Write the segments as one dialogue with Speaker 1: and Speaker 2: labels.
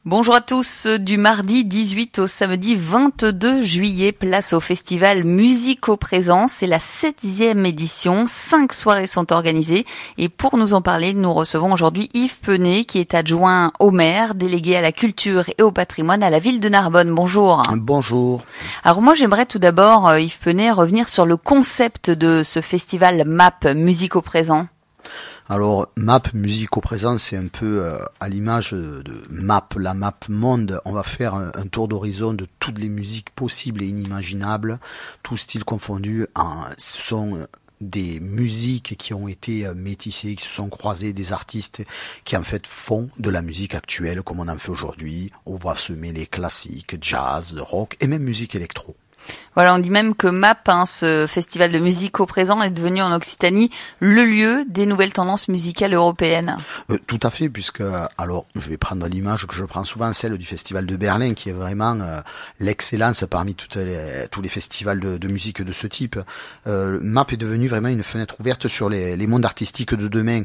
Speaker 1: Bonjour à tous, du mardi 18 au samedi 22 juillet, place au festival Musique au présent. C'est la 7e édition, 5 soirées sont organisées et pour nous en parler, nous recevons aujourd'hui Yves Penet qui est adjoint au maire, délégué à la culture et au patrimoine à la ville de Narbonne. Bonjour.
Speaker 2: Bonjour.
Speaker 1: Alors moi j'aimerais tout d'abord, Yves Penet, revenir sur le concept de ce festival MAP, Musique au présent.
Speaker 2: Alors, MAP, musique au présent, c'est un peu à l'image de MAP, la map monde. On va faire un tour d'horizon de toutes les musiques possibles et inimaginables, tous styles confondus. Ce sont des musiques qui ont été métissées, qui se sont croisées, des artistes qui en fait font de la musique actuelle comme on en fait aujourd'hui. On va se mêler classique, jazz, rock et même musique électro.
Speaker 1: Voilà, on dit même que MAP, ce festival de musique au présent, est devenu en Occitanie le lieu des nouvelles tendances musicales européennes.
Speaker 2: Tout à fait, puisque, alors, je vais prendre l'image que je prends souvent, celle du festival de Berlin, qui est vraiment l'excellence parmi tous les festivals de musique de ce type. MAP est devenu vraiment une fenêtre ouverte sur les mondes artistiques de demain.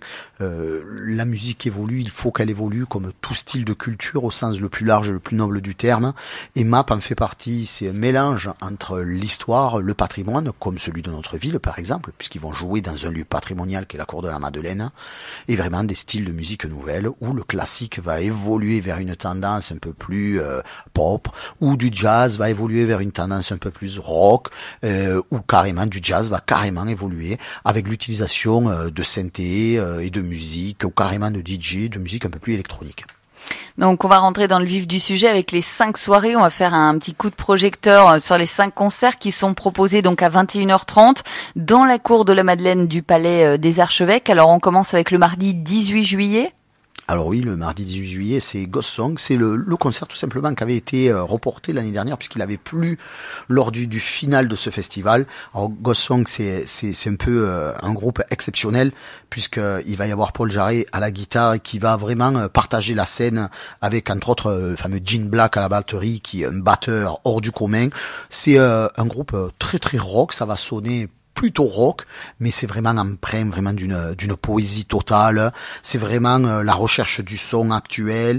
Speaker 2: La musique évolue, il faut qu'elle évolue comme tout style de culture au sens le plus large et le plus noble du terme. Et MAP en fait partie, c'est un mélange entre l'histoire, le patrimoine, comme celui de notre ville par exemple, puisqu'ils vont jouer dans un lieu patrimonial qui est la Cour de la Madeleine, et vraiment des styles de musique nouvelles, où le classique va évoluer vers une tendance un peu plus pop, ou du jazz va évoluer vers une tendance un peu plus rock, ou carrément du jazz va carrément évoluer avec l'utilisation de synthé et de musique, ou carrément de DJ, de musique un peu plus électronique.
Speaker 1: Donc on va rentrer dans le vif du sujet avec les 5 soirées. On va faire un petit coup de projecteur sur les 5 concerts qui sont proposés donc à 21h30 dans la cour de la Madeleine du Palais des Archevêques. Alors on commence avec le mardi 18 juillet.
Speaker 2: Alors oui, le mardi 18 juillet, c'est Ghost Song, c'est le concert tout simplement qui avait été reporté l'année dernière puisqu'il avait plu lors du final de ce festival. Alors Ghost Song, c'est un peu un groupe exceptionnel puisqu'il va y avoir Paul Jarret à la guitare qui va vraiment partager la scène avec entre autres le fameux Gene Black à la batterie qui est un batteur hors du commun. C'est un groupe très très rock, ça va sonner plutôt rock, mais c'est vraiment empreint vraiment d'une poésie totale. C'est vraiment la recherche du son actuel.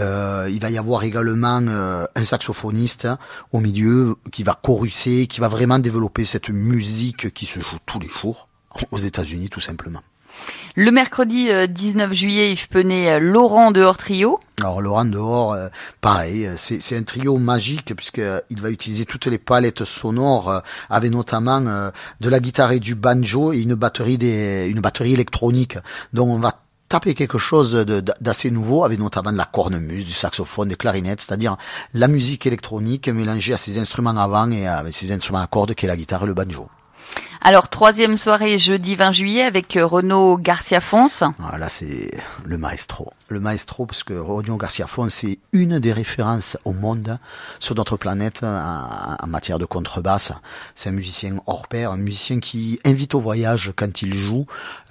Speaker 2: Il va y avoir également un saxophoniste au milieu qui va choruser, qui va vraiment développer cette musique qui se joue tous les jours aux États-Unis tout simplement.
Speaker 1: Le mercredi 19 juillet, Yves Penet, Laurent Dehors Trio.
Speaker 2: Alors Laurent Dehors, pareil, c'est un trio magique puisqu'il va utiliser toutes les palettes sonores avec notamment de la guitare et du banjo et une batterie électronique. Donc on va taper quelque chose d'assez nouveau avec notamment de la cornemuse, du saxophone, des clarinettes, c'est-à-dire la musique électronique mélangée à ses instruments avant et à ses instruments à cordes qui est la guitare et le banjo.
Speaker 1: Alors, 3e soirée, jeudi 20 juillet, avec Renaud Garcia-Fons.
Speaker 2: Ah, là, c'est le maestro. Le maestro, parce que Renaud Garcia-Fons, c'est une des références au monde sur notre planète en matière de contrebasse. C'est un musicien hors pair, un musicien qui invite au voyage quand il joue.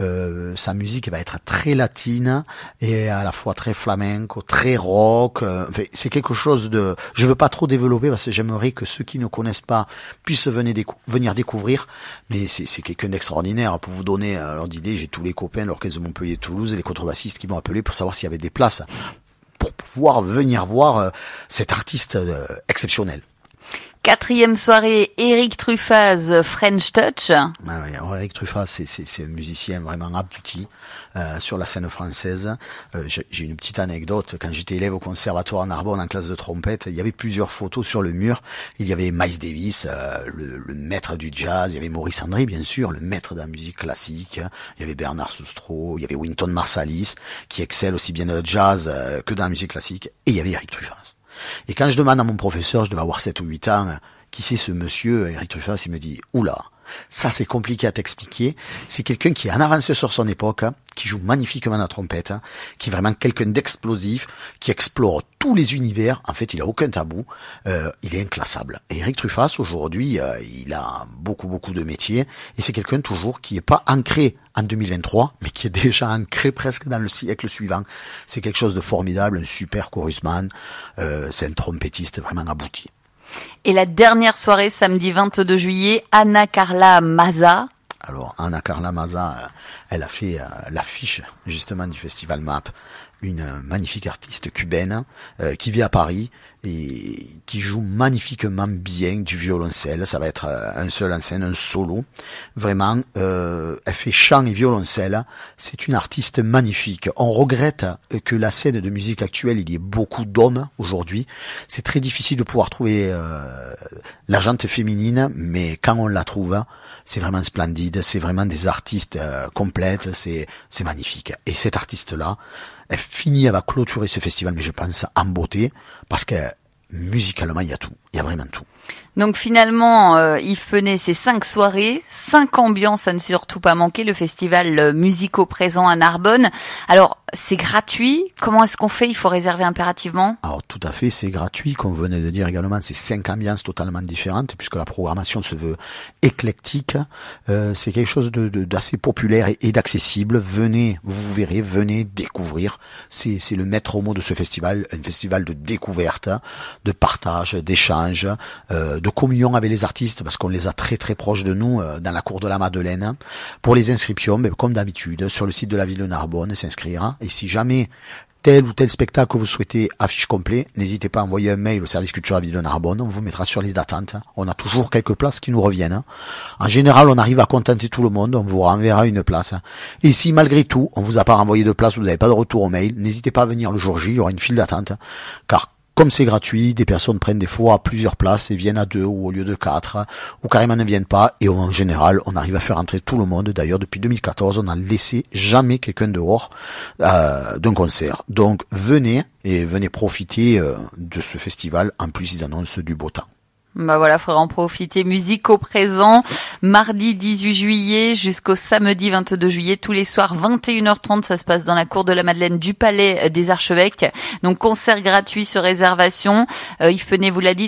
Speaker 2: Sa musique va être très latine et à la fois très flamenco, très rock. C'est quelque chose de... Je veux pas trop développer parce que j'aimerais que ceux qui ne connaissent pas puissent venir découvrir. Mais c'est quelqu'un d'extraordinaire. Pour vous donner l'ordre d'idée, j'ai tous les copains de l'orchestre de Montpellier Toulouse et les contrebassistes qui m'ont appelé pour savoir s'il y avait des places pour pouvoir venir voir cet artiste exceptionnel.
Speaker 1: 4e soirée, Eric Truffaz, French Touch.
Speaker 2: Ah oui, Eric Truffaz, c'est un musicien vraiment abouti sur la scène française. J'ai une petite anecdote. Quand j'étais élève au conservatoire à Narbonne en classe de trompette, il y avait plusieurs photos sur le mur. Il y avait Miles Davis, le maître du jazz. Il y avait Maurice André, bien sûr, le maître de la musique classique. Il y avait Bernard Sustro. Il y avait Wynton Marsalis, qui excelle aussi bien dans le jazz que dans la musique classique. Et il y avait Eric Truffaz. Et quand je demande à mon professeur, je devais avoir 7 ou 8 ans, qui c'est ce monsieur, Eric Truffaz, il me dit, oula, ça c'est compliqué à t'expliquer. C'est quelqu'un qui est en avance sur son époque, qui joue magnifiquement la trompette, qui est vraiment quelqu'un d'explosif, qui explore tous les univers. En fait, il a aucun tabou. Il est inclassable. Et Eric Truffaz, aujourd'hui, il a beaucoup de métiers. Et c'est quelqu'un toujours qui est pas ancré en 2023, mais qui est déjà ancré presque dans le siècle suivant. C'est quelque chose de formidable, un super chorusman. C'est un trompettiste vraiment abouti.
Speaker 1: Et la dernière soirée, samedi 22 juillet, Anna Carla Maza.
Speaker 2: Alors, Anna Carla Maza, elle a fait l'affiche justement du festival MAP. une magnifique artiste cubaine qui vit à Paris et qui joue magnifiquement bien du violoncelle. Ça va être un seul en scène, un solo. Vraiment, elle fait chant et violoncelle. C'est une artiste magnifique. On regrette que la scène de musique actuelle, il y ait beaucoup d'hommes aujourd'hui. C'est très difficile de pouvoir trouver la gente féminine, mais quand on la trouve, c'est vraiment splendide. C'est vraiment des artistes complètes. C'est magnifique. Et cette artiste-là, elle va clôturer ce festival, mais je pense en beauté, parce que musicalement, il y a tout. Il y a vraiment tout.
Speaker 1: Donc finalement, Yves Penet, c'est 5 soirées, 5 ambiances à ne surtout pas manquer, le festival Musico-Présent à Narbonne. Alors, c'est gratuit. Comment est-ce qu'on fait? Il faut réserver impérativement?
Speaker 2: Alors tout à fait, c'est gratuit, comme vous venez de dire également, c'est 5 ambiances totalement différentes, puisque la programmation se veut éclectique. C'est quelque chose d'assez populaire et d'accessible. Venez, vous verrez, venez découvrir. C'est le maître mot de ce festival, un festival de découverte, de partage, d'échange, de communion avec les artistes, parce qu'on les a très très proches de nous dans la cour de la Madeleine. Pour les inscriptions, comme d'habitude, sur le site de la ville de Narbonne, s'inscrire. Et si jamais tel ou tel spectacle que vous souhaitez affiche complet, n'hésitez pas à envoyer un mail au service culture à la ville de Narbonne, on vous mettra sur liste d'attente. On a toujours quelques places qui nous reviennent. En général, on arrive à contenter tout le monde, on vous renverra une place. Et si malgré tout, on vous a pas renvoyé de place ou vous n'avez pas de retour au mail, n'hésitez pas à venir le jour J, il y aura une file d'attente, car comme c'est gratuit, des personnes prennent des fois plusieurs places et viennent à 2 ou au lieu de 4, ou carrément ne viennent pas, et en général, on arrive à faire entrer tout le monde. D'ailleurs, depuis 2014, on n'a laissé jamais quelqu'un dehors d'un concert. Donc, venez profiter de ce festival. En plus, ils annoncent du beau temps.
Speaker 1: Bah voilà, faudra en profiter. Musico-Présent, mardi 18 juillet jusqu'au samedi 22 juillet, tous les soirs 21h30, ça se passe dans la cour de la Madeleine du Palais des Archevêques. Donc concert gratuit sur réservation. Yves Penet vous l'a dit,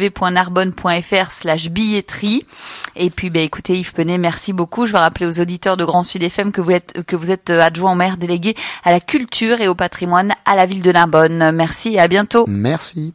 Speaker 1: www.narbonne.fr/billetterie. Et puis écoutez Yves Penet, merci beaucoup. Je vais rappeler aux auditeurs de Grand Sud FM que vous êtes adjoint au maire délégué à la culture et au patrimoine à la ville de Narbonne. Merci et à bientôt.
Speaker 2: Merci.